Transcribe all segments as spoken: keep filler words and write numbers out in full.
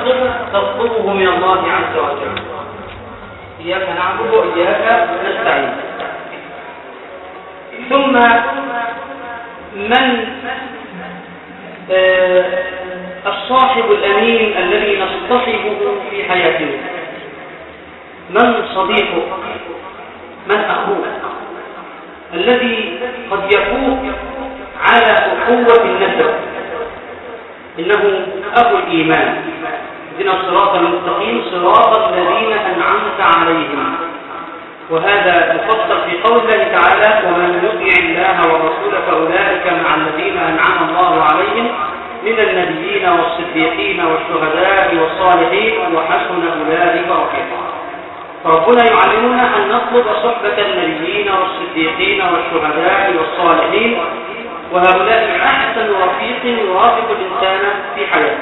تطلب تطلبه من الله عز وجل. إياك نعبد وإياك نستعين. ثم من آه الصاحب الأمين الذي نصطحبه في حياتنا؟ من صديقك؟ من أخوك الذي قد يفوق على أخوة النسب؟ إنه أخو الإيمان. اهدنا الصراط المستقيم صراط الذين أنعمت عليهم. وهذا مفصل في قول الله تعالى: ومن يطع الله ورسوله فأولئك مع الذين أنعم الله عليهم من النبيين والصديقين والشهداء والصالحين وحسن أولئك رفيقا. فربنا يعلمنا أن نطلب صحبة النبيين والصديقين والشهداء والصالحين، وهؤلاء أحسن رفيق يرافق الإنسان في حياته.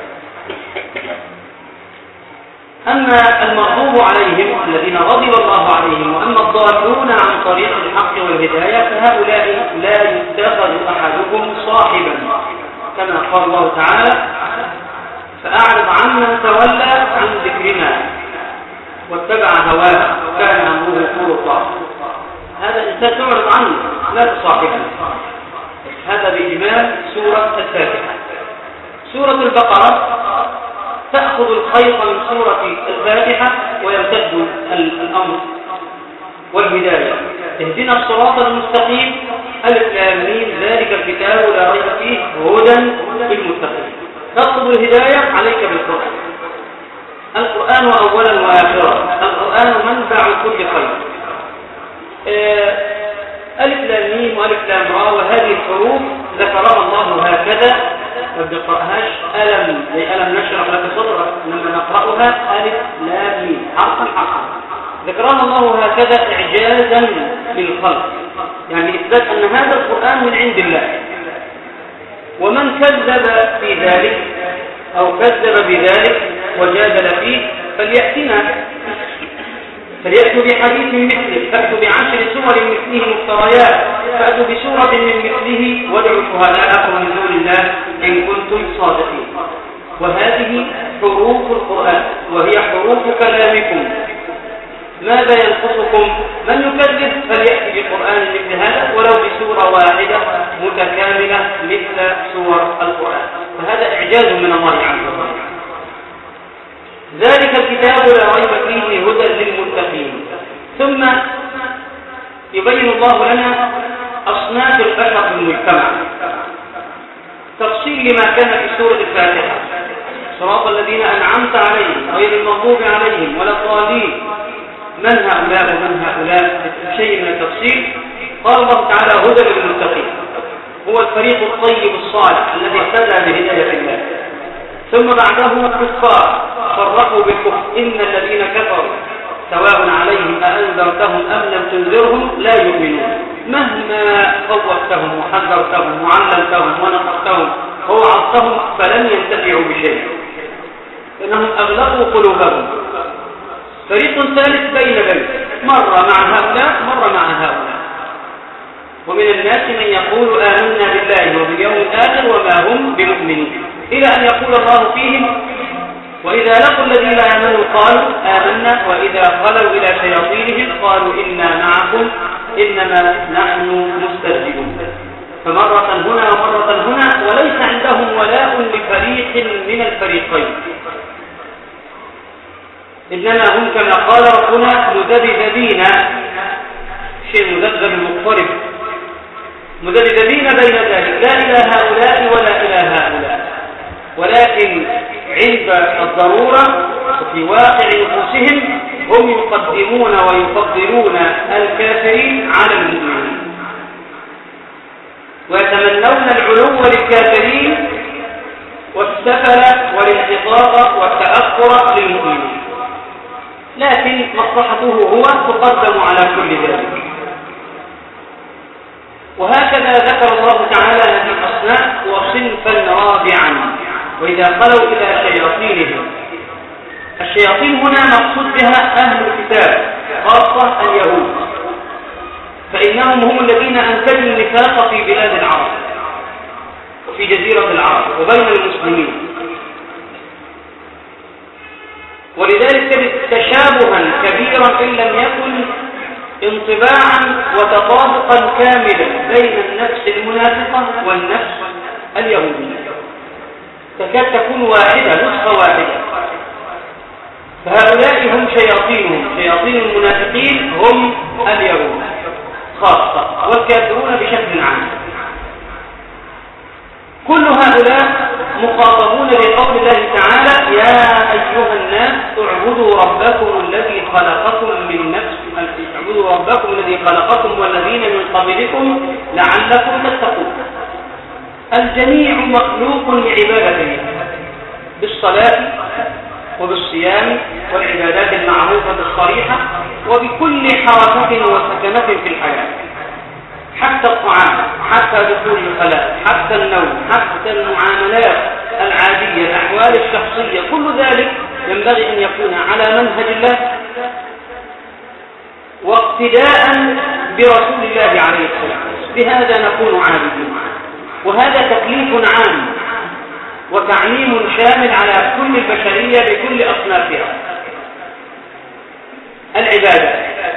أما المغضوب عليهم الذين غضب الله عليهم، وأما الضالون عن طريق الحق والهداية فهؤلاء لا يتخذ أحدكم صاحبا، كما قال الله تعالى: فأعرض عمن تولى عن ذكرنا واتبع هواه كان أمره فرطا. هذا الإنسان تعرض عنه، لا تصاحبه. هذا بإجمال سورة الفاتحة. سورة البقرة تأخذ الخيط من سورة الفاتحة ويمتد الأمر والهداية. اهدنا الصراط المستقيم، ألف لام ميم ذلك الكتاب لا ريب فيه هدى للمتقين. تطلب الهداية عليك بالقرآن. القرآن أولا وآخرا، القرآن منبع كل خير. ألف لام ميم وألف لام را، وهذه الحروف ذكرها الله هكذا، ما بنقرأهاش ألم زي ألم نشرح لك صدرك، لما نقرأها ألف لام ميم حرفا حرفا. ذكرها الله هكذا إعجازا للخلق، يعني إثبات أن هذا القرآن من عند الله. ومن كذب في ذلك أو كذب بذلك وجادل فيه فليأتنا فليأتوا بحديث مثله، فأتوا بعشر سور مثله مفتريات، فأتوا بسورة من مثله وادعوا شهداءكم من دون الله إن كنتم صادقين. وهذه حروف القرآن وهي حروف كلامكم. ماذا ينقصكم؟ من يكذب فليأتي بقرآن مثل هذا ولو بسورة واحدة متكاملة مثل سور القرآن. فهذا إعجاز من الله عز وجل. ذلك الكتاب لا ريب فيه هدى للمتقين. ثم يبين الله لنا أصناف البشر في المجتمع، تفصيل لما كان في سورة الفاتحة: صراط الذين أنعمت عليهم غير المغضوب عليهم ولا الضالين. من هؤلاء ومن هؤلاء؟ شيء من التفصيل. قال الله تعالى: هدى للمتقين، هو الفريق الطيب الصالح الذي اهتدى بهداية الله. ثم بعده الكفار صرحوا بالكفر: إن الذين كفروا سواء عليهم أأنذرتهم أم لم تنذرهم لا يؤمنون. مهما خوفتهم وحذرتهم وعلمتهم ونصحتهم ووعظتهم فلن ينتفعوا بشيء، إنهم أغلقوا قلوبهم. فريق ثالث بين بين، مرة مع هؤلاء مرة مع هؤلاء. ومن الناس من يقول آمنا بالله وباليوم الآخر وما هم بمؤمنين، إلى أن يقول الله فيهم: وإذا لقوا الذين آمنوا قالوا آمنا وإذا خلوا إلى شياطينهم قالوا إنا معكم إنما نحن مستهزئون. فمرة هنا ومرة هنا، وليس عندهم ولاء لفريق من الفريقين، إنما هم كما قال ربنا مذبذبين، شيء مذبذب مضطرب، مذبذبين بين ذلك، لا إلى هؤلاء ولا إلى هؤلاء، ولكن عند الضرورة وفي واقع نفوسهم هم يقدمون ويفضلون الكافرين على المؤمنين، ويتمنون العلو للكافرين والسفل والانحطاط والتأخر للمؤمنين، لكن مصلحته هو تقدم على كل ذلك. وهكذا ذكر الله تعالى هذه الأصناف وصنفا رابعا: وإذا خلوا إلى شياطينهم. الشياطين هنا مقصود بها أهل الكتاب، خاصة اليهود، فإنهم هم الذين أنتجوا النفاق في بلاد العرب وفي جزيرة العرب وبين المسلمين. ولذلك تجد تشابها كبيرا إن لم يكن انطباعا وتطابقا كاملا بين النفس المنافقة والنفس اليهودية، تكاد تكون واحدة، نسخة واحدة. فهؤلاء هم شياطينهم، شياطين المنافقين هم اليهود خاصة، والكافرون بشكل عام. كل هؤلاء مخاطبون بقول الله تعالى: يا أيها الناس اعبدوا ربكم الذي خلقكم من نفس اعبدوا ربكم الذي خلقكم والذين من قبلكم لعلكم تتقون. الجميع مخلوق لعبادته بالصلاة وبالصيام والعبادات المعروفة الصريحة وبكل حركة وسكنة في الحياة، حتى الطعام، حتى دخول الخلاء، حتى النوم، حتى المعاملات العادية، الأحوال الشخصية، كل ذلك ينبغي أن يكون على منهج الله واقتداء برسول الله عليه السلام. بهذا نكون عابدين، وهذا تكليف عام وتعميم شامل على كل البشرية بكل أصنافها. العبادة،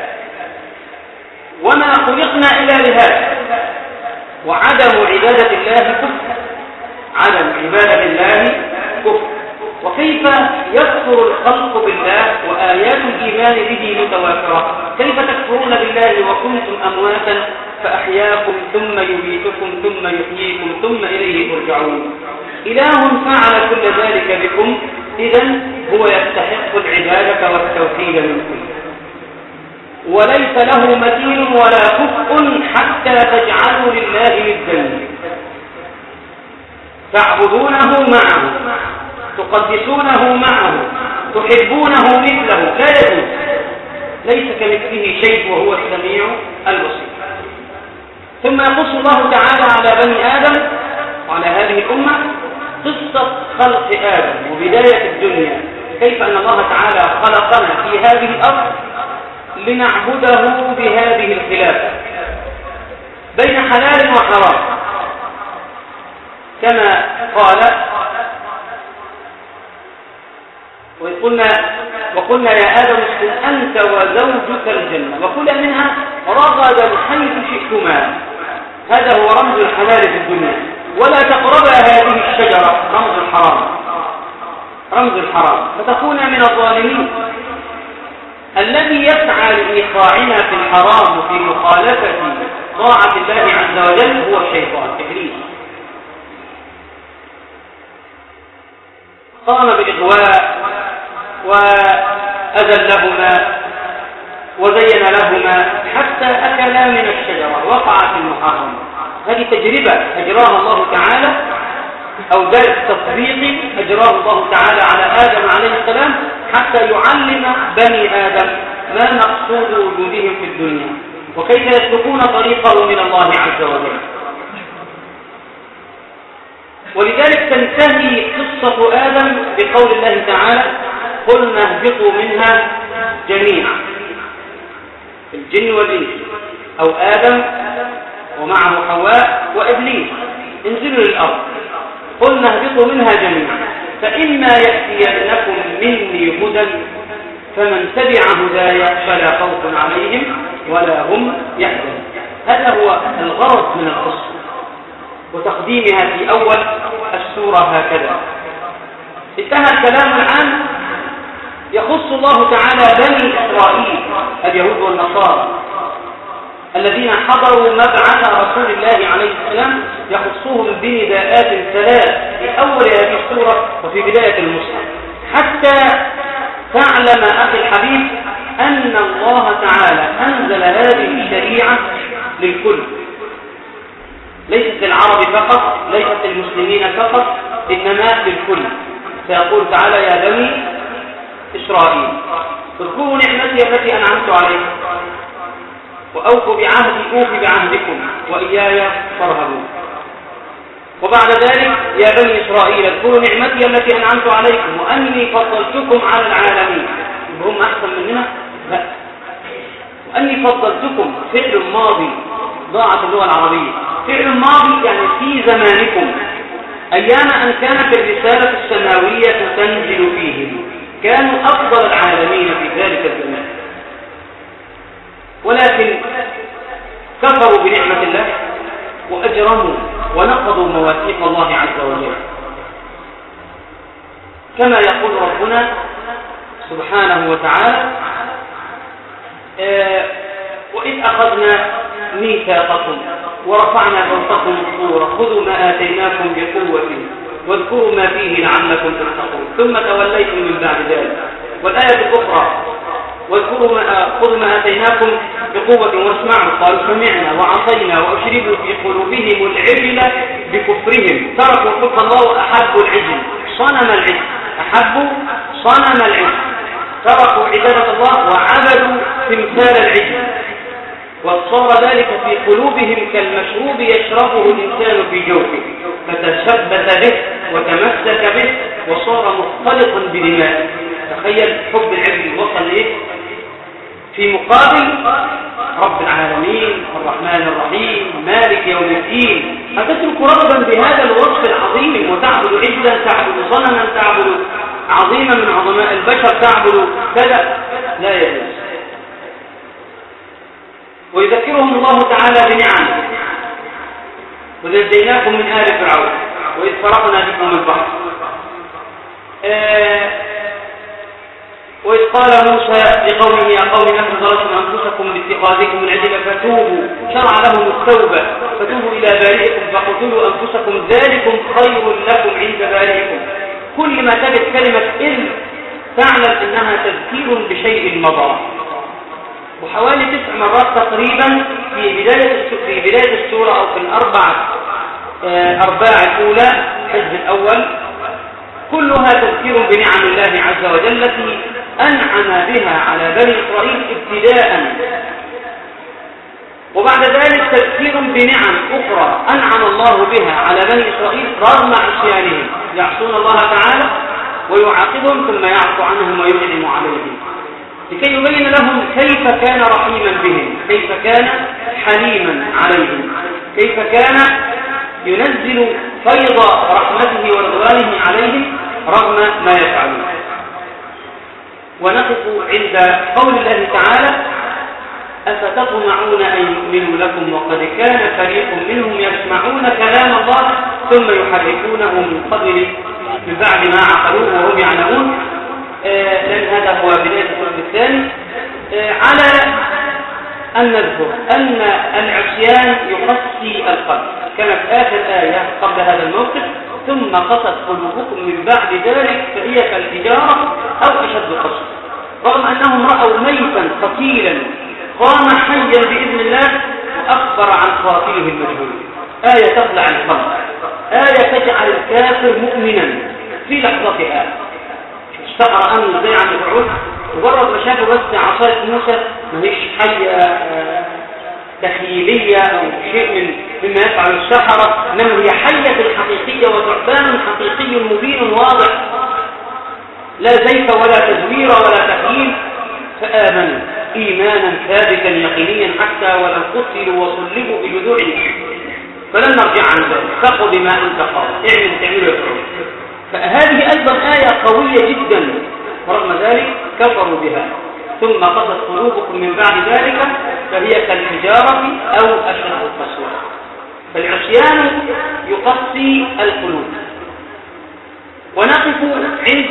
وما خلقنا إلا لهذا، وعدم عبادة الله كفر، عدم عبادة الله كفر. وكيف يكفر الخلق بالله وآيات الإيمان به متوافرة؟ كيف تكفرون بالله وكنتم أمواتا فأحياكم ثم يميتكم ثم يحييكم ثم إليه ترجعون؟ إله فعل كل ذلك بكم، إذن هو يستحق العبادة والتوحيد منكم، وليس له مثيل ولا كفء حتى تجعلوا لله ندا تعبدونه معه، تقدسونه معه، تحبونه مثله، لا يجوز. ليس كمثله شيء وهو السميع البصير. ثم يقص الله تعالى على بني آدم وعلى هذه الأمة قصة خلق آدم وبداية الدنيا، كيف أن الله تعالى خلقنا في هذه الأرض لنعبده بهذه الخلافة بين حلال وحرام، كما قال: وقلنا, وقلنا يا آدم اسكن أنت وزوجك الجنة وكلا منها رغدا حيث شئتما. هذا هو رمز الحلال في الدنيا. ولا تقربا هذه الشجرة، رمز الحرام، رمز الحرام، فتكون من الظالمين. الذي يسعى لإيقاعنا في الحرام وفي مخالفة طاعة الله عز وجل هو الشيطان، إبليس. قام بالإغواء وأذلهما وزين لهما حتى أكلا من الشجرة، وقع في المحرم. هذه تجربة أجراها الله تعالى، أو درس تطبيقي أجراه الله تعالى على آدم عليه السلام حتى يعلم بني آدم ما مقصود وجودهم في الدنيا وكيف يسلكون طريقه من الله عز وجل. ولذلك تنتهي قصة آدم بقول الله تعالى: قلنا اهبطوا منها جميعا، الجن والإنس، أو آدم ومعه حواء وإبليس، انزلوا للأرض. قلنا اهبطوا منها جميعا فإما يأتينكم مني هدى فمن تبع هدايا فلا خوف عليهم ولا هم يحزنون. هذا هو الغرض من القصة وتقديمها في أول السورة هكذا. انتهى الكلام الآن يخص الله تعالى بني إسرائيل اليهود والنصارى الذين حضروا مبعث رسول الله عليه السلام، يخصهم بنداءات ثلاث في أول هذه السورة وفي بداية المصحف، حتى تعلم أخي الحبيب أن الله تعالى أنزل هذه الشريعة للكل، ليست للعرب فقط، ليست للمسلمين فقط، إنما للكل. فيقول تعالى: يا بني إسرائيل اذكروا نعمتي التي أنعمت عليكم وأوفوا بعهدي أوف بعهدكم وإياي فارهبون. وبعد ذلك: يا بني إسرائيل اذكروا نعمتي التي أنعمت عليكم وأني فضلتكم على العالمين. هم أحسن مننا؟ لا. وأني فضلتكم فعل ماضي، ضاعت اللغة العربية. فعل ماضي يعني في زمانكم، أيام أن كانت الرسالة السماوية تنزل فيهم، كانوا أفضل العالمين في ذلك الزمان، ولكن كفروا بنعمة الله وأجرموا ونقضوا مواثيق الله عز وجل، كما يقول ربنا سبحانه وتعالى: آه وإذ أخذنا ميثاقكم ورفعنا فوقكم الطور خذوا ما آتيناكم بقوة واذكروا ما فيه لعلكم تتقون ثم توليتم من بعد ذلك. والآية الأخرى: واذكروا ما خذوا ما آتيناكم بقوة واسمعوا قالوا سمعنا وعصينا وأشربوا في قلوبهم العجل بكفرهم تركوا حكم الله وأحبوا العجل صنم العجل أحبوا صنم العجل تركوا عبادة الله وعبدوا تمثال العجل، وصار ذلك في قلوبهم كالمشروب يشربه الإنسان في جوفه فتشبث به وتمسك به وصار مختلطا بدمائه. تخيل حب العجل وصل إيه؟ في مقابل رب العالمين الرحمن الرحيم مالك يوم الدين، أتترك رغبا بهذا الوصف العظيم وتعبد عجلا تعبد صنما تعبد عظيما من عظماء البشر تعبد كذا؟ لا يجوز. ويذكرهم الله تعالى بنعمه: ونجيناكم من آل فرعون وإذ فرقنا بكم البحر. آه وإذ قال موسى لقومه يا قوم إنكم ظلمتم أنفسكم باتخاذكم العجل فتوبوا شرع لهم التوبة فتوبوا إلى بارئكم فاقتلوا أنفسكم ذلكم خير لكم عند بارئكم. كل ما تجد كلمة إذ تعلم أنها تذكير بشيء مضى، وحوالي تسع مرات تقريبا في بداية في بداية السورة أو في الأربع أرباع الأولى الحزب الأول، كلها تذكير بنعم الله عز وجل التي أنعم بها على بني إسرائيل ابتداء، وبعد ذلك تذكير بنعم أخرى أنعم الله بها على بني إسرائيل رغم عصيانهم، يعصون الله تعالى ويعاقبهم ثم يعفو عنهم وينعم عليهم، لكي يبين لهم كيف كان رحيما بهم، كيف كان حليما عليهم، كيف كان ينزل فيض رحمته ورضوانه عليهم رغم ما يفعلون. ونقف عند قول الله تعالى: أفتطمعون أن يؤمنوا لكم وقد كان فريق منهم يسمعون كلام الله ثم يحرفونه من قبل من بعد ما عقلوه وهم يعلمون. آه لأن هذا هو بداية الفصل الثاني. آه على أن نذكر أن العصيان يقسي القلب، كانت آخر آية قبل هذا الموقف: ثم قست قلوبكم من بعد ذلك فهي كالحجارة أو أشد قسوة. رغم أنهم رأوا ميتا قتيلا قام حيا بإذن الله وأخبر عن قاتله المجهول. آية تخلع القلب، آية تجعل الكافر مؤمنا في لحظتها. استقر أمن ازاي عن الفعول مجرد ما شافوا بس عصاية موسى ما هيش حية تخيلية أو شيء من مما يفعل السحرة، إنما هي حية حقيقية وثعبان حقيقي مبين واضح، لا زيف ولا تزوير ولا تخييل، فآمنوا إيمانا ثابتا يقينيا حتى ولو قتلوا وصلبوا بجذوع فلن نرجع عن ذلك، فقد ما أنت قال اعلم تعملوا يفعلون. فهذه أيضا آية قوية جدا، ورغم ذلك كفروا بها. ثم قست قلوبكم من بعد ذلك فهي كالحجارة أو أشد قسوة. فالعصيان يقسي القلوب. ونقف عند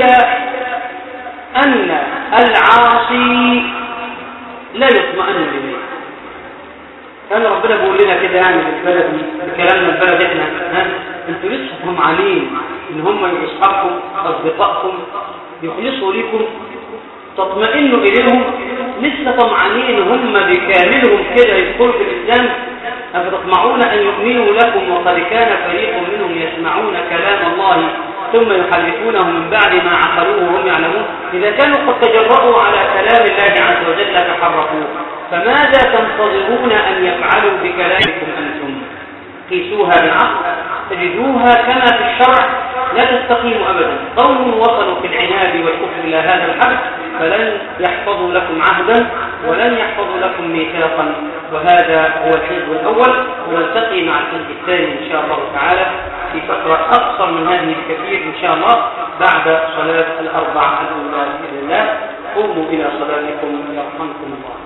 أن العاصي لا يطمئن إليه. كان ربنا بيقول لنا كده يعني بالبلد بكلامنا البلد احنا ها انتوا لسه طمعانين ان هم يبقوا اصحابكم اصدقائكم يخلصوا ليكم تطمئنوا اليهم، لسه طمعانين هم بكاملهم كده يدخلوا في الاسلام؟ افتطمعون ان يؤمنوا لكم وقد كان فريق منهم يسمعون كلام الله ثم يحرفونه من بعد ما عقلوه وهم يعلمون. اذا كانوا قد تجرؤوا على كلام الله عز وجل تحرفوه، فماذا تنتظرون أن يفعلوا بكلامكم أنتم؟ قيسوها بالعقل تجدوها كما في الشرع لا تستقيم أبدا. قوم وصلوا في العناد والكفر إلى هذا الحد فلن يحفظوا لكم عهدا ولن يحفظوا لكم ميثاقا. وهذا هو الحزب الأول، ونلتقي مع الحزب الثاني إن شاء الله تعالى في فترة أقصر من هذه بكثير إن شاء الله. بعد صلاة الأربع الأولى بإذن الله. قوموا إلى صلاتكم يرحمكم الله.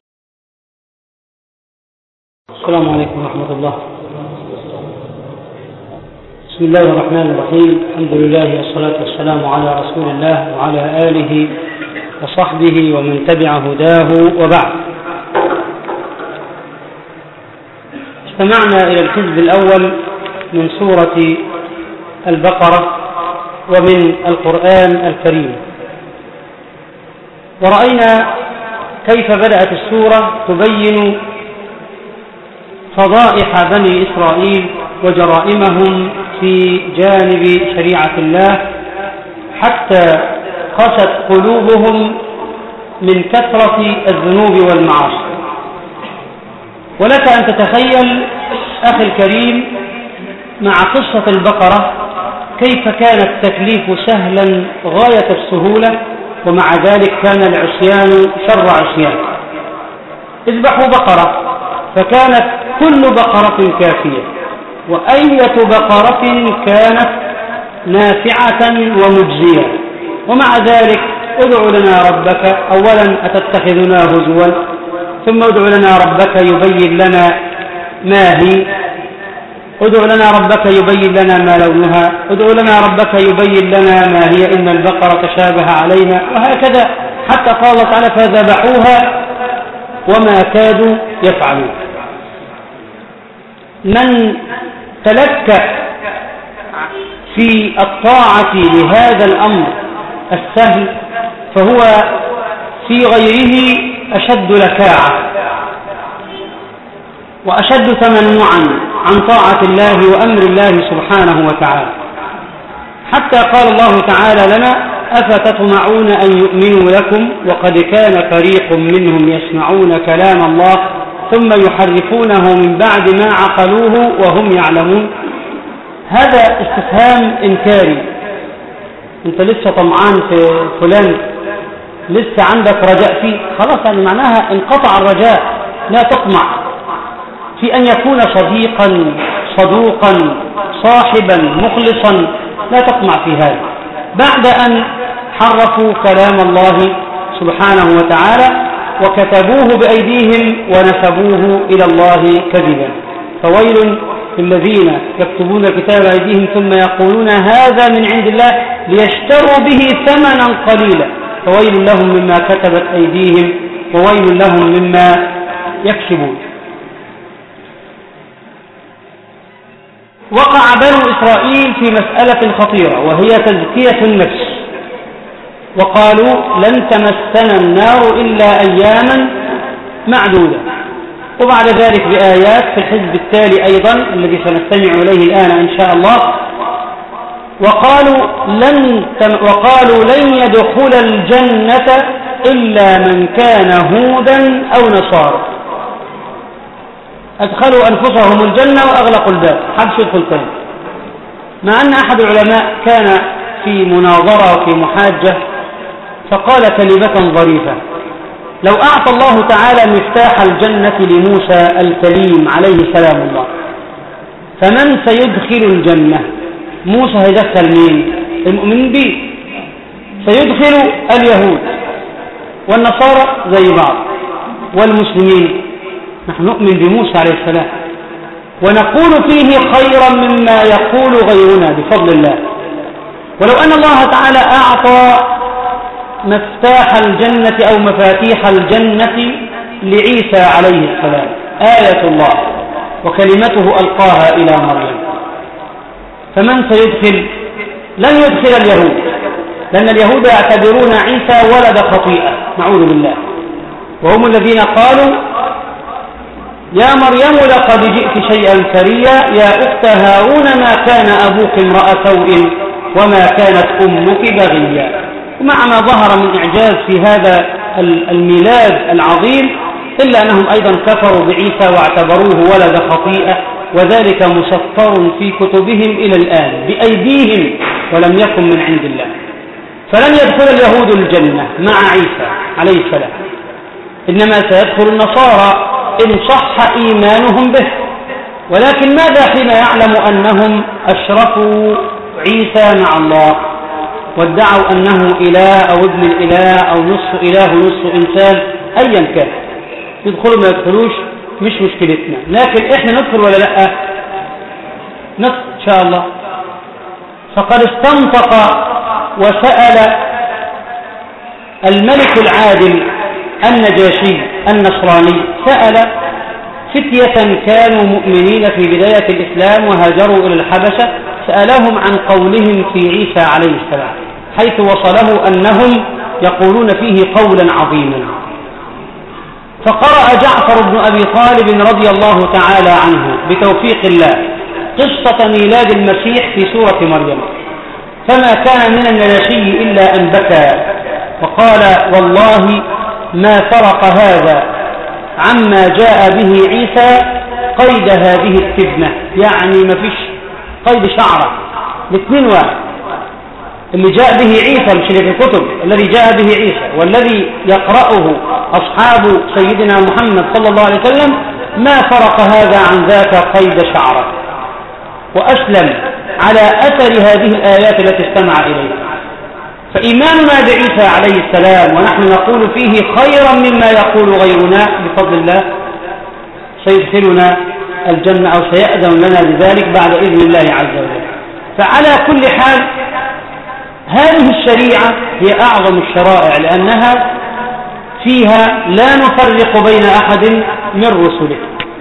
السلام عليكم ورحمة الله. بسم الله الرحمن الرحيم. الحمد لله والصلاة والسلام على رسول الله وعلى آله وصحبه ومن تبع هداه وبعد. استمعنا إلى الحزب الأول من سورة البقرة ومن القرآن الكريم، ورأينا كيف بدأت السورة تبين فضائح بني إسرائيل وجرائمهم في جانب شريعة الله، حتى قست قلوبهم من كثرة الذنوب والمعاصي. ولك أن تتخيل أخي الكريم مع قصة البقرة كيف كان التكليف سهلا غاية السهولة، ومع ذلك كان العصيان شر عصيان. اذبحوا بقرة، فكانت كل بقرة كافية، وأية بقرة كانت نافعة ومجزية. ومع ذلك ادع لنا ربك، أولا أتتخذنا هزوا، ثم ادع لنا ربك يبين لنا ما هي، ادع لنا ربك يبين لنا ما لونها، ادع لنا ربك يبين لنا ما هي، إن البقرة تشابه علينا، وهكذا حتى قال الله تعالى فذبحوها وما كادوا يفعلون. من تلكأ في الطاعة لهذا الأمر السهل فهو في غيره أشد لكاعة وأشد تمنعا عن طاعة الله وأمر الله سبحانه وتعالى. حتى قال الله تعالى لنا أفتطمعون أن يؤمنوا لكم وقد كان فريق منهم يسمعون كلام الله ثم يحرفونه من بعد ما عقلوه وهم يعلمون. هذا استفهام إنكاري. أنت لسه طمعان في فلان، لسه عندك رجاء فيه، خلاص يعني معناها انقطع الرجاء. لا تطمع في أن يكون صديقا صدوقا صاحبا مخلصا، لا تطمع في هذا بعد أن حرفوا كلام الله سبحانه وتعالى وكتبوه بأيديهم ونسبوه إلى الله كذبا. فويل للذين يكتبون الكتاب بأيديهم ثم يقولون هذا من عند الله ليشتروا به ثمنا قليلا، فويل لهم مما كتبت أيديهم وويل لهم مما يكسبون. وقع بنو إسرائيل في مسألة خطيرة وهي تزكية النفس، وقالوا لن تمسنا النار إلا أياما معدودة. وبعد ذلك بآيات في الحزب التالي أيضا الذي سنستمع إليه الآن إن شاء الله، وقالوا لن, وقالوا لن يدخل الجنة إلا من كان هودا أو نصارى. أدخلوا أنفسهم الجنة وأغلقوا الباب، حدش يدخل تاني. مع أن أحد العلماء كان في مناظرة وفي محاجة فقال كلمة ظريفة: لو أعطى الله تعالى مفتاح الجنة لموسى الكليم عليه سلام الله، فمن سيدخل الجنة؟ موسى هيدخل مين؟ المؤمنين به. سيدخل اليهود والنصارى زي بعض، والمسلمين نحن نؤمن بموسى عليه السلام ونقول فيه خيرا مما يقول غيرنا بفضل الله. ولو أن الله تعالى أعطى مفتاح الجنة أو مفاتيح الجنة لعيسى عليه السلام آية الله وكلمته ألقاها إلى مريم، فمن سيدخل؟ لن يدخل اليهود، لأن اليهود يعتبرون عيسى ولد خطيئة نعوذ بالله، وهم الذين قالوا يا مريم لقد جئت شيئا فريا يا أخت هارون ما كان أبوك امرأ سوء وما كانت أمك بغيا. ومع ما ظهر من إعجاز في هذا الميلاد العظيم إلا أنهم أيضا كفروا بعيسى واعتبروه ولد خطيئة، وذلك مسطر في كتبهم إلى الآن بأيديهم ولم يكن من عند الله. فلن يدخل اليهود الجنة مع عيسى عليه السلام، إنما سيدخل النصارى إن صح إيمانهم به. ولكن ماذا حين يعلم أنهم أشركوا عيسى مع الله؟ وادعوا أنه إله أو ابن الإله أو نصف إله ونصف إنسان أيا كان، يدخلوا ما يدخلوش مش مشكلتنا، لكن إحنا ندخل ولا لأ؟ ندخل إن شاء الله. فقد استنطق وسأل الملك العادل النجاشي النصراني، سأل فتية كانوا مؤمنين في بداية الإسلام وهاجروا إلى الحبشة، سألهم عن قولهم في عيسى عليه السلام، حيث وصله أنهم يقولون فيه قولا عظيما. فقرأ جعفر بن أبي طالب رضي الله تعالى عنه بتوفيق الله قصة ميلاد المسيح في سورة مريم، فما كان من النجاشي إلا أن بكى وقال والله ما فرق هذا عما جاء به عيسى قيد هذه التبنة، يعني ما فيش قيد شعرة، الاثنين واحد، اللي جاء به عيسى مش اللي في الكتب، الذي جاء به عيسى والذي يقرأه أصحاب سيدنا محمد صلى الله عليه وسلم ما فرق هذا عن ذاك قيد شعرة، وأسلم على أثر هذه الآيات التي استمع إليها. فإيماننا بعيسى عليه السلام ونحن نقول فيه خيرا مما يقول غيرنا بفضل الله سيدخلنا الجنة أو سيأذن لنا بذلك بعد إذن الله عز وجل. فعلى كل حال هذه الشريعة هي أعظم الشرائع لأنها فيها لا نفرق بين أحد من رسله.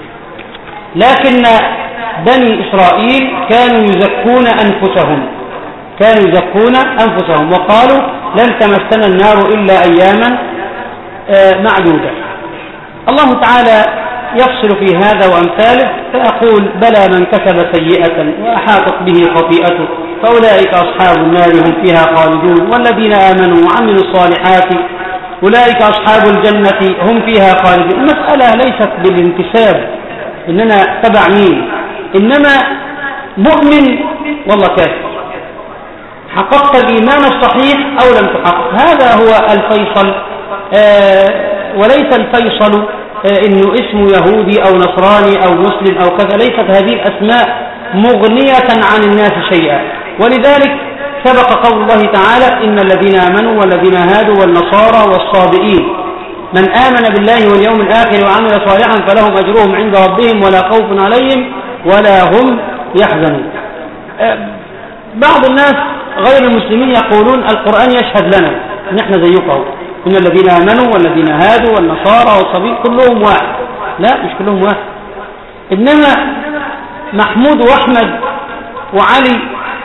لكن بني إسرائيل كانوا يزكون أنفسهم كانوا يزكون أنفسهم وقالوا لن تمسنا النار إلا أياما معدودة. الله تعالى يفصل في هذا وأمثاله فيقول بلى من كسب سيئة وأحاطت به خطيئته فأولئك أصحاب النار هم فيها خالدون والذين آمنوا وعملوا الصالحات أولئك أصحاب الجنة هم فيها خالدون. المسألة ليست بالانتساب إننا تبع مين، إنما مؤمن والله كافر، حققت الإيمان الصحيح أو لم تحقق، هذا هو الفيصل. آه وليس الفيصل آه إنه اسمه يهودي أو نصراني أو مسلم أو كذا، ليست هذه الأسماء مغنية عن الناس شيئا. ولذلك سبق قول الله تعالى إن الذين آمنوا والذين هادوا والنصارى والصابئين من آمن بالله واليوم الآخر وعمل صالحا فلهم أجرهم عند ربهم ولا خوف عليهم ولا هم يحزنون. آه بعض الناس غير المسلمين يقولون القرآن يشهد لنا نحن زيكم، إن الذين آمنوا والذين هادوا والنصارى والصبيين كلهم واحد. لا مش كلهم واحد، إنما محمود وأحمد وعلي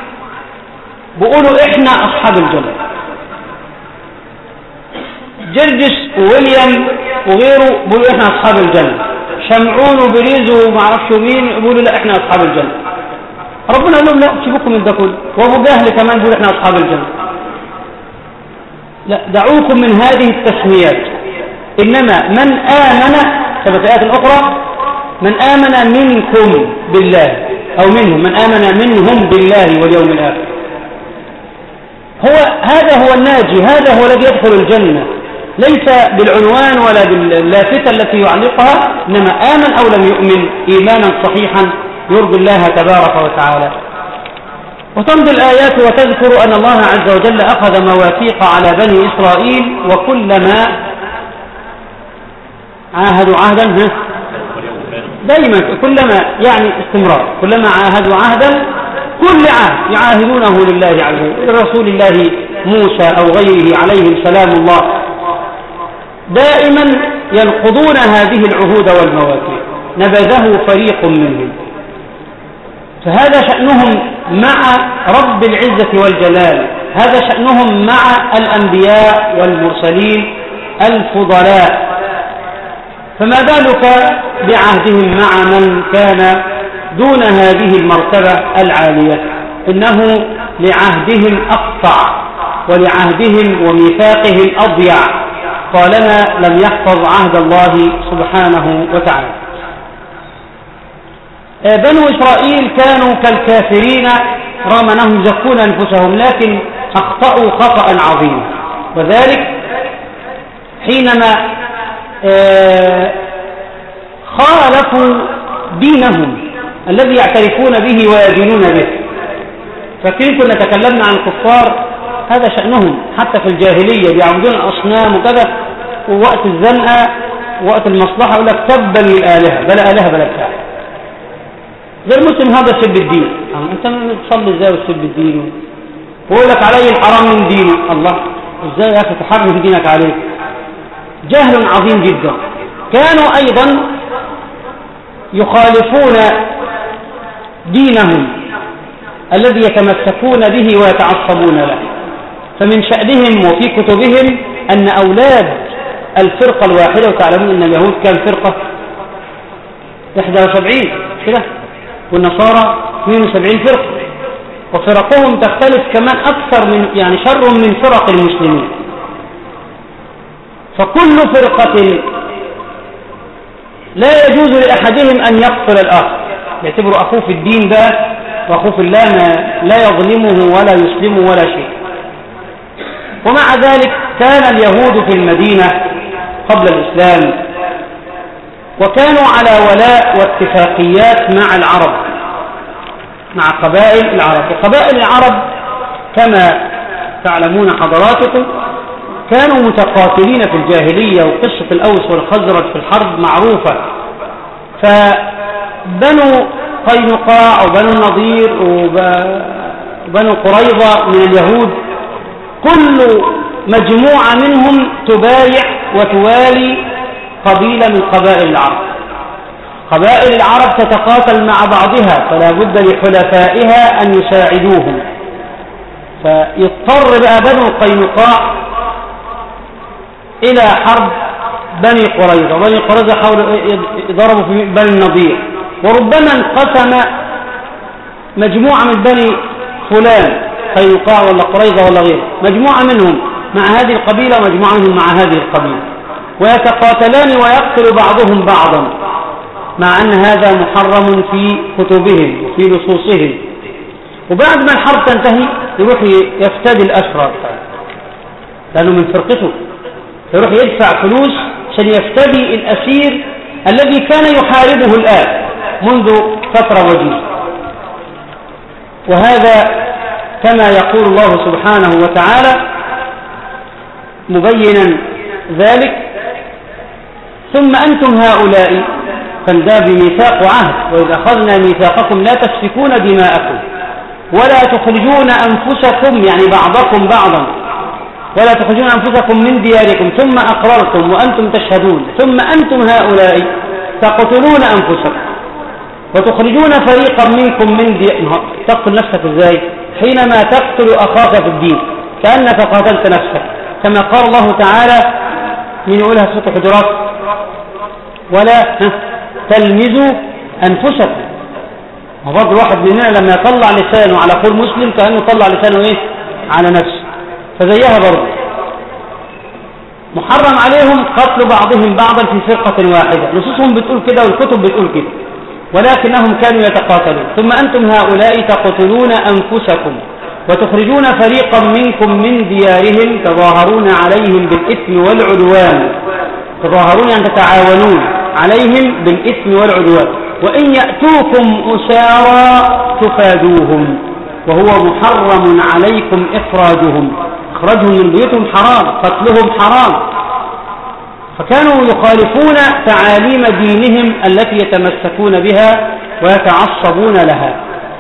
بيقولوا إحنا أصحاب الجنة، جرجس وويليام وغيره بيقولوا إحنا أصحاب الجنة، شمعون وبريز ومعرفش مين بيقولوا لا إحنا أصحاب الجنة. ربنا قال لهم لا سيبكم من ده كله، وابو جهل كمان بيقول احنا اصحاب الجنه. لا دعوكم من هذه التسميات، انما من امن كما في الايات الاخرى من امن منكم بالله او منهم من امن منهم بالله واليوم الاخر، هو هذا هو الناجي، هذا هو الذي يدخل الجنه، ليس بالعنوان ولا باللافتة التي يعلقها، انما امن او لم يؤمن ايمانا صحيحا يرضي الله تبارك وتعالى. وتمضي الآيات وتذكر أن الله عز وجل أخذ مواثيق على بني إسرائيل وكلما عاهدوا عهدا دائما كلما يعني استمرار كلما عاهدوا عهدا كل عهد يعاهدونه لله عز وجل لرسول الله موسى أو غيره عليهم سلام الله، دائما ينقضون هذه العهود والمواثيق، نبذه فريق منهم. فهذا شأنهم مع رب العزة والجلال، هذا شأنهم مع الأنبياء والمرسلين الفضلاء، فما بالك بعهدهم مع من كان دون هذه المرتبة العالية؟ إنه لعهدهم أقطع ولعهدهم وميثاقهم أضيع طالما لم يحفظ عهد الله سبحانه وتعالى. بنو إسرائيل كانوا كالكافرين رغم أنهم يزكون أنفسهم، لكن أخطأوا خطأ عظيما، وذلك حينما خالفوا دينهم الذي يعترفون به ويدينون به. فكيف كنا تكلمنا عن الكفار هذا شأنهم حتى في الجاهلية، بيعبدون الأصنام وكذا، ووقت الزنقة وقت المصلحة يقول لك تبا للآلهة، بلا آلهة بلا بتاع. غير مسلم هذا سب الدين. أنت بتصلي ازاي وتسب الدين ويقول لك علي الحرام من ديني؟ الله، ازاي يا أخي تحرم دينك عليك؟ جهل عظيم جدا. كانوا أيضا يخالفون دينهم الذي يتمسكون به ويتعصبون له، فمن شأنهم وفي كتبهم أن أولاد الفرقة الواحدة، وتعلمون أن اليهود كان فرقة واحد وسبعين كده، والنصارى اثنين وسبعين فرقة، وفرقهم تختلف كمان أكثر من يعني شر من فرق المسلمين. فكل فرقة لا يجوز لأحدهم أن يقتل الآخر، يعتبر أخوه في الدين ده وأخوه في الله لا يظلمه ولا يسلمه ولا شيء. ومع ذلك كان اليهود في المدينة قبل الإسلام وكانوا على ولاء واتفاقيات مع العرب، مع قبائل العرب. وقبائل العرب كما تعلمون حضراتكم كانوا متقاتلين في الجاهلية، وقصة الأوس والخزرج في الحرب معروفة. فبنو قينقاع وبنو النضير وبنو قريظة من اليهود كل مجموعة منهم تبايع وتوالي قبيلة من قبائل العرب. قبائل العرب تتقاتل مع بعضها، فلا بد لحلفائها أن يساعدوهم. فيضطر بقى بنو قينقاع إلى حرب بني قريظة. بني قريظة حاولوا يضربوا في بني النضير، وربما انقسم مجموعة من بني فلان قينقاع ولا قريظة ولا غيره، مجموعة منهم مع هذه القبيلة ومجموعة منهم مع هذه القبيلة، ويتقاتلان ويقتل بعضهم بعضا، مع أن هذا محرم في كتبهم وفي نصوصهم. وبعد ما الحرب تنتهي يروح يفتدي الأسرى لأنه من فرقته، يروح يدفع فلوس عشان يفتدي الأسير الذي كان يحاربه الآن منذ فترة وجيزة. وهذا كما يقول الله سبحانه وتعالى مبينا ذلك: ثم أنتم هؤلاء، فانده بميثاق وعهد، وإذ أخذنا ميثاقكم لا تسفكون دماءكم ولا تخرجون أنفسكم، يعني بعضكم بعضا، ولا تخرجون أنفسكم من دياركم ثم أقررتم وأنتم تشهدون، ثم أنتم هؤلاء تقتلون أنفسكم وتخرجون فريقا منكم من دياركم. تقتل نفسك إزاي؟ حينما تقتل أخاك في الدين كأنك قاتلت نفسك، كما قال الله تعالى من يقولها في سورة الحجرات: ولا تلمزوا أنفسكم. وبرضه الواحد مننا لما يطلع لسانه على قول مسلم كأنه طلع لسانه إيه؟ على نفسه. فزيها برضه محرم عليهم قتل بعضهم بعضا في فرقة واحدة، نصوصهم بتقول كده والكتب بتقول كده، ولكنهم كانوا يتقاتلون. ثم أنتم هؤلاء تقتلون أنفسكم وتخرجون فريقا منكم من ديارهم تظاهرون عليهم بالإثم والعدوان. تظاهرون يعني تتعاونون عليهم بالإثم والعدوان، وإن يأتوكم أسارى تفادوهم وهو محرم عليكم إخراجهم. إخراجهم من بيوتهم حرام، قتلهم حرام. فكانوا يخالفون تعاليم دينهم التي يتمسكون بها ويتعصبون لها.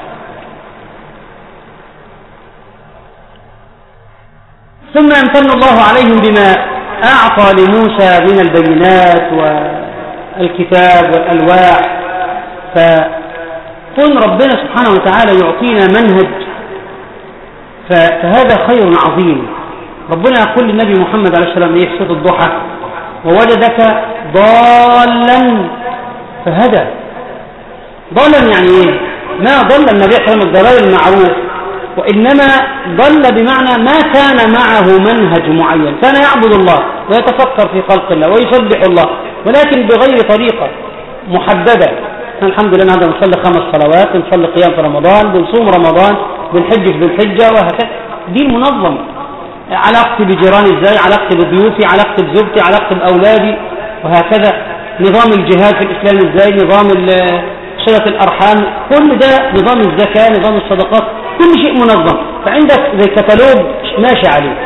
ثم يمتن الله عليهم بما أعطى لموسى من البينات والكتاب والألواح. فكن ربنا سبحانه وتعالى يعطينا منهج، فهذا خير عظيم. ربنا يقول للنبي محمد عليه السلام في سورة الضحى: ووجدك ضالا فهدى. ضالا يعني ايه؟ ما ضل النبي صلى الله عليه وسلم الضلال المعروف، وإنما ضل بمعنى ما كان معه منهج معين، كان يعبد الله ويتفكر في خلق الله ويسبح الله، ولكن بغير طريقة محددة. الحمد لله هذا نصلي خمس صلوات، نصلي قيام في رمضان، بنصوم رمضان، بنحج في ذي الحجة، وهكذا. دين منظم. علاقتي بجيراني ازاي، علاقتي بضيوفي، علاقتي بزوجتي، علاقتي بأولادي، وهكذا. نظام الجهاد في الإسلام ازاي، نظام صلة الأرحام، كل ده، نظام الزكاة، نظام الصدقات، كل شيء منظم. فعندك زي كتالوج ماشي عليه،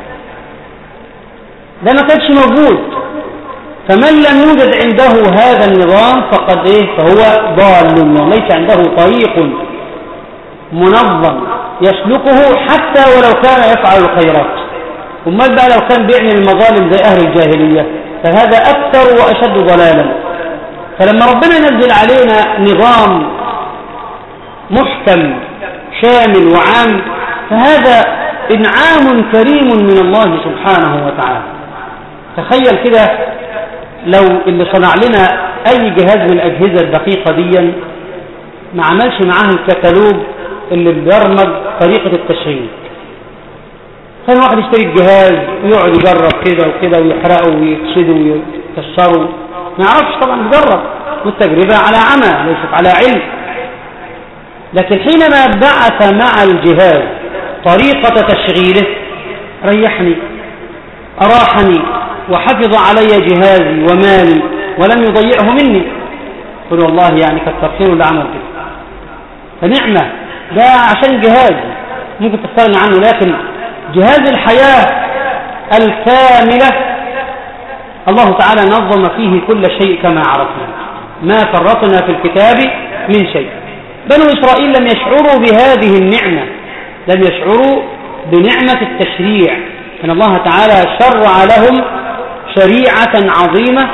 ده ما كانش موجود. فمن لم يوجد عنده هذا النظام فقد ايه فهو ضال، ليس عنده طريق منظم يسلكه حتى ولو كان يفعل الخيرات. امال بقى لو كان بيعمل المظالم زي اهل الجاهليه فهذا اكثر واشد ضلالا. فلما ربنا ينزل علينا نظام محكم شامل وعام فهذا انعام كريم من الله سبحانه وتعالى. تخيل كده لو اللي صنع لنا اي جهاز من الاجهزه الدقيقه دي ما عملش معاه الكتالوج اللي بيرمج طريقه التشغيل، كان واحد يشتري الجهاز ويقعد يجرب كده وكده ويحرقه ويكسده ويكسره، ما يعرفش طبعا، يجرب والتجربه على عمى ليست على علم. لكن حينما بعث مع الجهاز طريقه تشغيله ريحني اراحني وحفظ علي جهازي ومالي ولم يضيعه مني. قل والله يعني كتر خيره اللي عمل كده، فنعمة ده عشان جهاز ممكن تستغني عنه، لكن جهاز الحياة الكاملة الله تعالى نظم فيه كل شيء كما عرفنا، ما فرطنا في الكتاب من شيء. بنو إسرائيل لم يشعروا بهذه النعمة، لم يشعروا بنعمة التشريع، أن الله تعالى شرع لهم شريعة عظيمة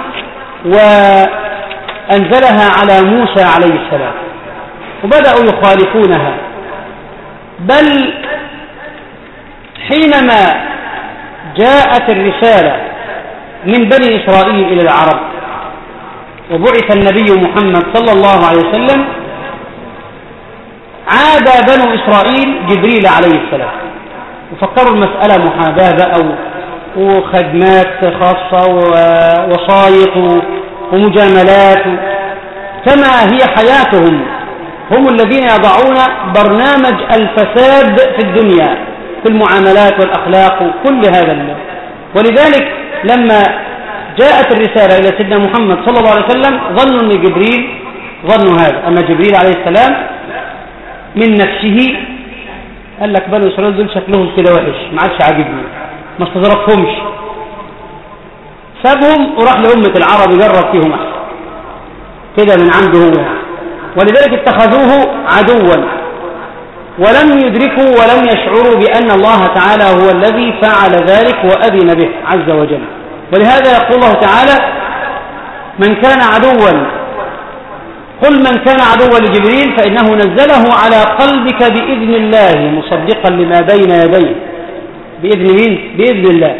وأنزلها على موسى عليه السلام، وبدأوا يخالفونها. بل حينما جاءت الرسالة من بني إسرائيل إلى العرب وبعث النبي محمد صلى الله عليه وسلم عاد بنو إسرائيل جبريل عليه السلام وفكروا المسألة محاباة بقى وخدمات خاصة ووصايق ومجاملات كما هي حياتهم. هم الذين يضعون برنامج الفساد في الدنيا في المعاملات والأخلاق وكل هذا المال. ولذلك لما جاءت الرسالة إلى سيدنا محمد صلى الله عليه وسلم ظنوا أن جبريل ظنوا هذا، أما جبريل عليه السلام من نفسه قال لك بنو إسرائيل دول شكلهم كده وحش ما عادش عاجبني، ما استظرفهمش، سابهم وراح لأمة العرب يجرب فيهم أحسن كده من عنده هو يعني. ولذلك اتخذوه عدوا ولم يدركوا ولم يشعروا بأن الله تعالى هو الذي فعل ذلك وأذن به عز وجل. ولهذا يقول الله تعالى من كان عدوا قل من كان عدوا لجبريل فإنه نزله على قلبك بإذن الله مصدقا لما بين يديه. بإذن مين؟ بإذن الله.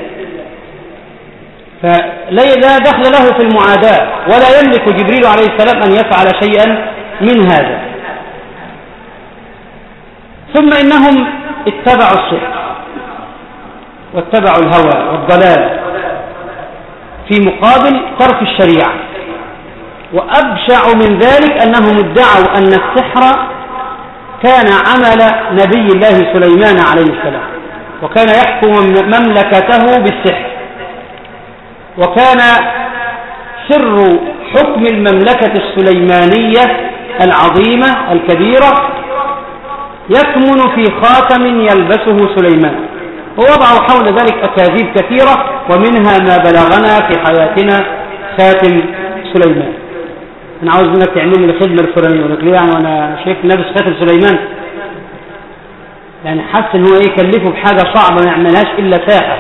فلا دخل له في المعاداة ولا يملك جبريل عليه السلام أن يفعل شيئا من هذا. ثم إنهم اتبعوا السحر واتبعوا الهوى والضلال في مقابل ترك الشريعة. وأبشع من ذلك أنهم ادعوا أن السحر كان عمل نبي الله سليمان عليه السلام وكان يحكم مملكته بالسحر، وكان سر حكم المملكة السليمانية العظيمة الكبيرة يكمن في خاتم يلبسه سليمان. ووضعوا حول ذلك أكاذيب كثيرة ومنها ما بلغنا في حياتنا خاتم سليمان. أنا عاوز منك تعمل لي الخدمة الفلانية، يقول لك ليه يعني وأنا شايف لابس خاتم سليمان؟ يعني حس إن هو إيه يكلفه بحاجة صعبة ما يعملهاش إلا ساحر،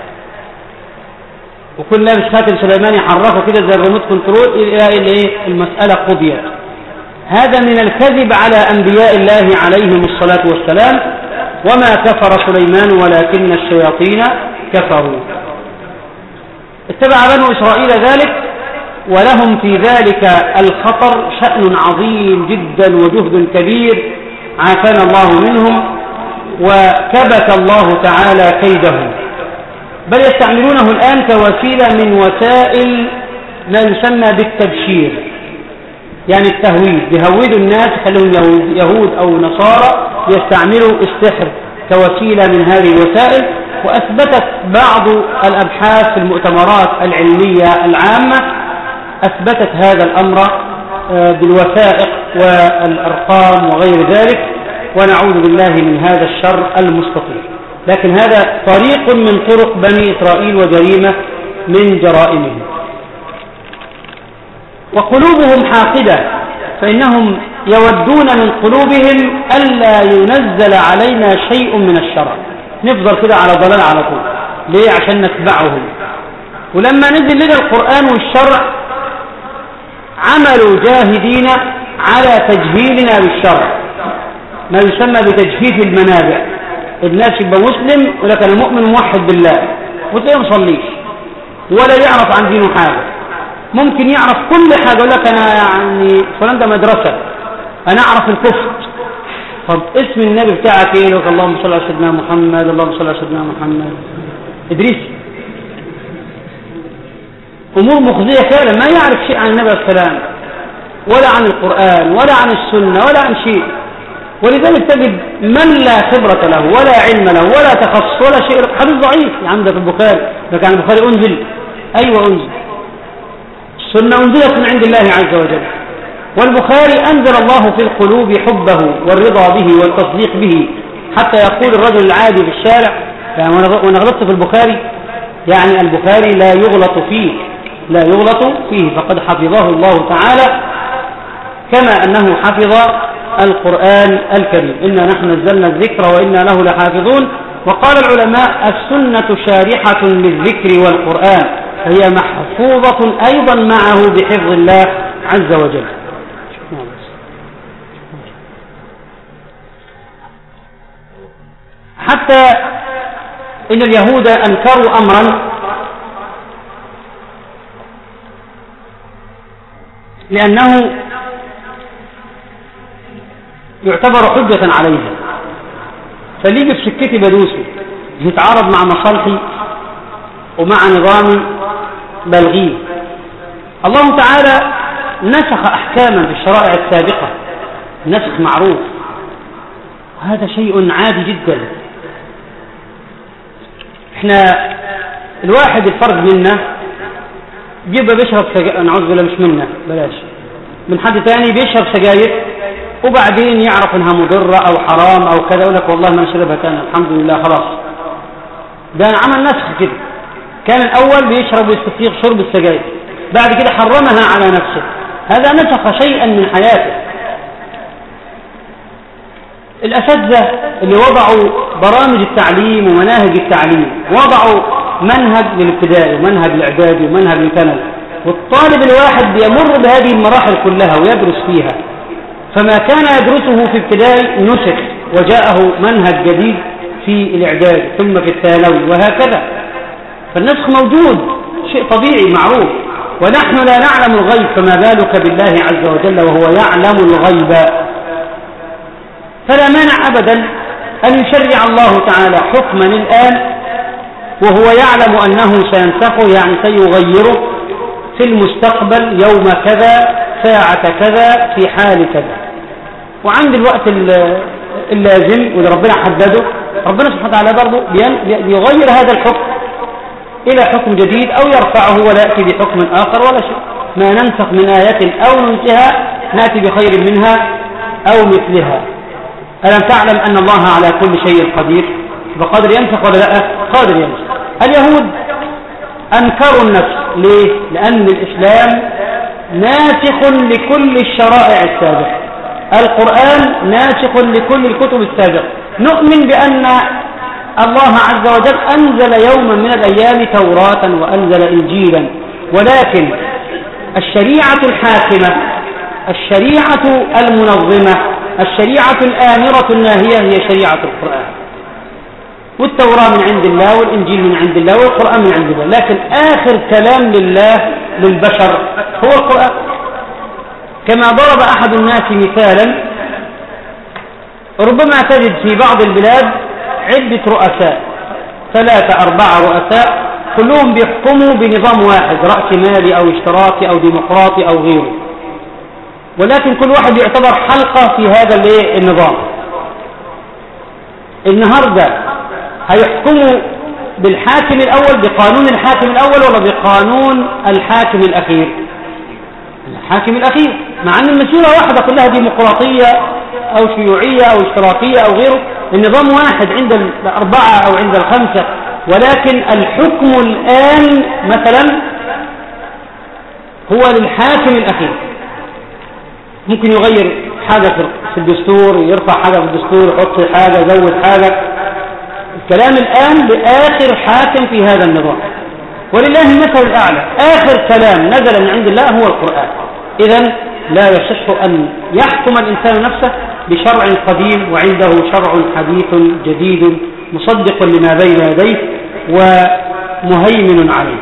وكل لابس خاتم سليمان يحركه كده زي الريموت كنترول إلى إيه المسألة قضيت. هذا من الكذب على أنبياء الله عليهم الصلاة والسلام. وما كفر سليمان ولكن الشياطين كفروا. اتبع بنو إسرائيل ذلك ولهم في ذلك الخطر شأن عظيم جدا وجهد كبير عافانا الله منهم وكبت الله تعالى كيدهم. بل يستعملونه الآن كوسيلة من وسائل ما يسمى بالتبشير، يعني التهويد، يهودوا الناس خلوهم يهود أو نصارى يستعملوا السحر كوسيلة من هذه الوسائل. وأثبتت بعض الأبحاث في المؤتمرات العلمية العامة أثبتت هذا الأمر بالوثائق والأرقام وغير ذلك، ونعوذ بالله من هذا الشر المستطير. لكن هذا طريق من طرق بني إسرائيل وجريمة من جرائمهم. وقلوبهم حاقدة، فإنهم يودون من قلوبهم ألا ينزل علينا شيء من الشرع، نفضل كده على ضلال على طول. ليه؟ عشان نتبعهم. ولما نزل لنا القرآن والشرع عملوا جاهدين على تجهيلنا بالشرع، ما يسمى بتجهيز المنابع. الناس يبقى مسلم ولكن المؤمن موحد بالله وتلاقيه ما يصليش ولا يعرف عن دينه حاجة، ممكن يعرف كل حاجة، يقول لك أنا يعني فلان ده مدرسة، أنا أعرف الكفر. طب اسم النبي بتاعك إيه؟ لك اللهم صل على سيدنا محمد، اللهم صل على سيدنا محمد. إدريس أمور مخزية فعلا، ما يعرف شيء عن النبي عليه السلام ولا عن القرآن ولا عن السنة ولا عن شيء. ولذلك تجد من لا خبرة له ولا علم له ولا تخصص ولا شيء. حديث ضعيف عندك البخاري، لكن عن البخاري أنزل، أيوة أنزل. السنة أنزلت من عند الله عز وجل، والبخاري أنزل الله في القلوب حبه والرضا به والتصديق به، حتى يقول الرجل العادي في الشارع يعني وأنا غلطت في البخاري، يعني البخاري لا يغلط فيه، لا يغلط فيه، فقد حفظه الله تعالى كما أنه حفظ القرآن الكريم. إنا نحن نزلنا الذكر وإنا له لحافظون. وقال العلماء السنة شارحة للذكر والقرآن، فهي محفوظة أيضا معه بحفظ الله عز وجل. حتى إن اليهود أنكروا أمرا لأنه يعتبر حجة عليها، فليجي في سكتي بدوسه، يتعارض مع مصالحي ومع نظام بلغيه. الله تعالى نسخ أحكاما في الشرائع السابقة، نسخ معروف، وهذا شيء عادي جدا. احنا الواحد الفرد منا جيبه بيشرب سجاير، نعوذ بالله مش منا بلاش، من حد تاني بيشرب سجاير وبعدين يعرف انها مضرة او حرام او كذا، يقول لك والله ما نشربها كان الحمد لله خلاص. ده عمل نسخ كده، كان الاول بيشرب ويستسيغ شرب السجاير، بعد كده حرمها على نفسه، هذا نسخ شيئا من حياته. الاساتذه اللي وضعوا برامج التعليم ومناهج التعليم وضعوا منهج للابتدائي ومنهج للاعدادي ومنهج للثانوي، والطالب الواحد بيمر بهذه المراحل كلها ويدرس فيها، فما كان يدرسه في ابتدائي نسخ وجاءه منهج جديد في الاعداد ثم في الثانوي وهكذا. فالنسخ موجود، شيء طبيعي معروف، ونحن لا نعلم الغيب، فما بالك بالله عز وجل وهو يعلم الغيب. فلا مانع أبدا أن يشرع الله تعالى حكما الآن وهو يعلم أنه سينسخه، يعني سيغيره في المستقبل يوم كذا ساعة كذا في حال كذا، وعند الوقت اللازم واللي ربنا حدده ربنا سبحانه وتعالى برضه بيغير هذا الحكم إلى حكم جديد أو يرفعه ولا يأتي بحكم آخر ولا شيء. ما ننسخ من آية أو ننسها نأتي بخير منها أو مثلها. ألم تعلم أن الله على كل شيء قدير؟ بقدر ينسخ ولا لا؟ قادر ينسخ. اليهود أنكروا النسخ، ليه؟ لأن الإسلام ناسخ لكل الشرائع السابقة، القرآن ناسخ لكل الكتب السابقة. نؤمن بأن الله عز وجل أنزل يوما من الأيام توراة وأنزل إنجيلا، ولكن الشريعة الحاكمة، الشريعة المنظمة، الشريعة الآمرة الناهية هي شريعة القرآن، والتوراة من عند الله والإنجيل من عند الله والقرآن من عند الله، لكن آخر كلام لله للبشر هو القرآن. كما ضرب أحد الناس مثالا، ربما تجد في بعض البلاد عدة رؤساء، ثلاثة أربعة رؤساء كلهم بيحكموا بنظام واحد، رأس مالي أو اشتراكي أو ديمقراطي أو غيره، ولكن كل واحد يعتبر حلقة في هذا النظام. النهاردة هيحكموا بالحاكم الأول، بقانون الحاكم الأول ولا بقانون الحاكم الأخير؟ الحاكم الأخير، مع أن المسيرة واحدة كلها ديمقراطية أو شيوعية أو اشتراكية أو غيره، النظام واحد عند الأربعة أو عند الخمسة، ولكن الحكم الآن مثلا هو للحاكم الأخير. ممكن يغير حاجة في الدستور، يرفع حاجة في الدستور، يحط حاجة، يزود حاجة. الكلام الآن لآخر حاكم في هذا النظام، ولله المثل الأعلى. آخر كلام نزل من عند الله هو القرآن. إذن لا يصح أن يحكم الإنسان نفسه بشرع قديم وعنده شرع حديث جديد مصدق لما بين يديه ومهيمن عليه.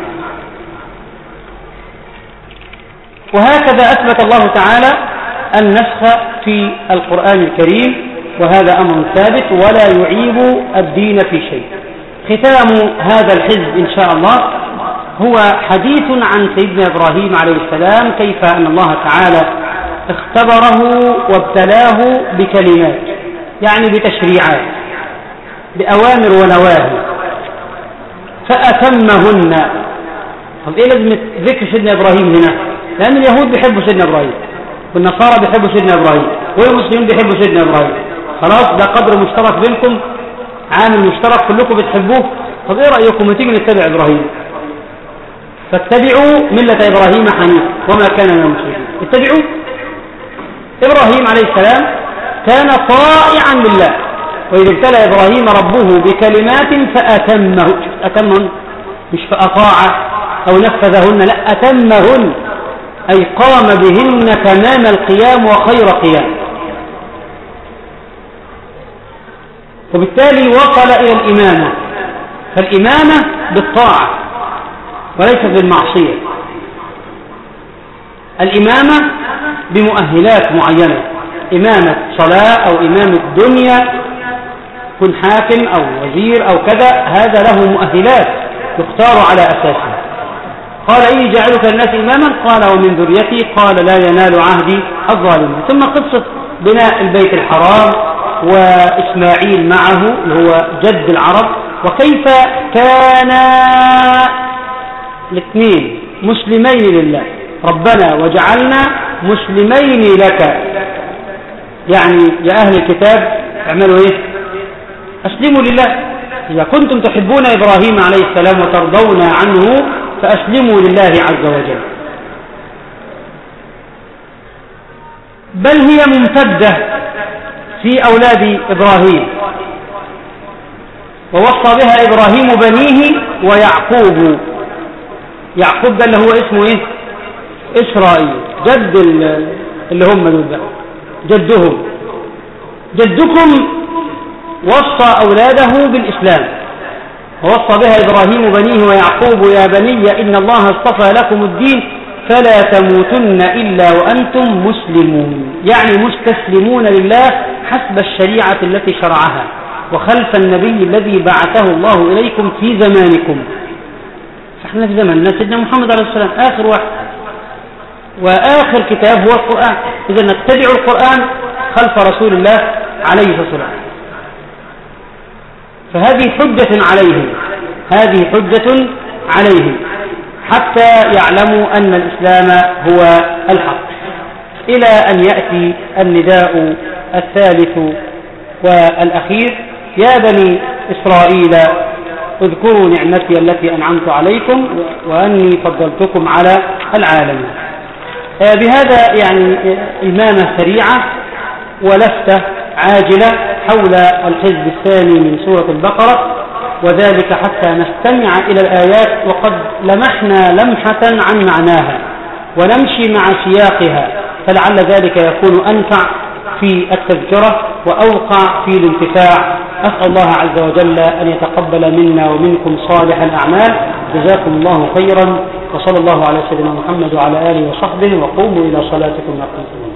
وهكذا أثبت الله تعالى النسخ في القرآن الكريم، وهذا أمر ثابت ولا يعيب الدين في شيء. ختام هذا الحزب إن شاء الله هو حديث عن سيدنا إبراهيم عليه السلام، كيف أن الله تعالى اختبره وابتلاه بكلمات، يعني بتشريعات، بأوامر ونواهي، فأتمهن. طب إيه لازم ذكر سيدنا إبراهيم هنا؟ لأن اليهود بيحبوا سيدنا إبراهيم، والنصارى بيحبوا سيدنا إبراهيم، والمسلمين بيحبوا سيدنا إبراهيم. خلاص ده قدر مشترك بينكم، عامل مشترك كلكم بتحبوه. طب إيه رأيكم ما تيجي نتبع إبراهيم؟ فاتبعوا ملة إبراهيم حنيف وما كان من المشركين. اتبعوا إبراهيم عليه السلام كان طائعا لله، وإذ ابتلى إبراهيم ربه بكلمات فأتمه. أتمهن مش فأطاع أو نفذهن، لا، أتمهن أي قام بهن تمام القيام وخير قيام. وبالتالي وصل إلى الإمامة، فالإمامة بالطاعة وليس بالمعصية. الإمامة بمؤهلات معينة، إمامة صلاة أو إمامة دنيا، كن حاكم أو وزير أو كذا، هذا له مؤهلات يختار على أساسها. قال إني جعلك الناس إماما، قال ومن ذريتي، قال لا ينال عهدي الظالمين. ثم قصة بناء البيت الحرام وإسماعيل معه اللي هو جد العرب، وكيف كان الاثنين مسلمين لله، ربنا وجعلنا مسلمين لك. يعني يا أهل الكتاب اعملوا إيه؟ أسلموا لله. إذا كنتم تحبون إبراهيم عليه السلام وترضون عنه فأسلموا لله عز وجل. بل هي ممتدة في أولاد إبراهيم، ووصى بها إبراهيم بنيه ويعقوب. يعقوب ده اللي هو اسمه إيه؟ إسرائيل، جد اللي هم دول بقى، جدهم. جدكم وصى أولاده بالإسلام، ووصى بها إبراهيم بنيه ويعقوب يا بني إن الله اصطفى لكم الدين فلا تموتن إلا وأنتم مسلمون، يعني مستسلمون لله حسب الشريعة التي شرعها وخلف النبي الذي بعثه الله إليكم في زمانكم. فإحنا في زماننا سيدنا محمد عليه السلام آخر واحد، وآخر كتاب هو القرآن. إذا نتبع القرآن خلف رسول الله عليه الصلاة والسلام. فهذه حجة عليهم، هذه حجة عليهم حتى يعلموا أن الإسلام هو الحق، إلى أن يأتي النداء الثالث والأخير: يا بني إسرائيل اذكروا نعمتي التي أنعمت عليكم وأني فضلتكم على العالمين. بهذا يعني إمامة سريعة ولفتة عاجلة حول الحزب الثاني من سورة البقرة، وذلك حتى نستمع إلى الآيات وقد لمحنا لمحة عن معناها ونمشي مع سياقها، فلعل ذلك يكون أنفع في التذكرة وأوقع في الانتفاع. أسأل الله عز وجل أن يتقبل منا ومنكم صالح الأعمال. جزاكم الله خيرا، وصلى الله على سيدنا محمد وعلى آله وصحبه، وقوموا إلى صلاتكم يرحمكم الله.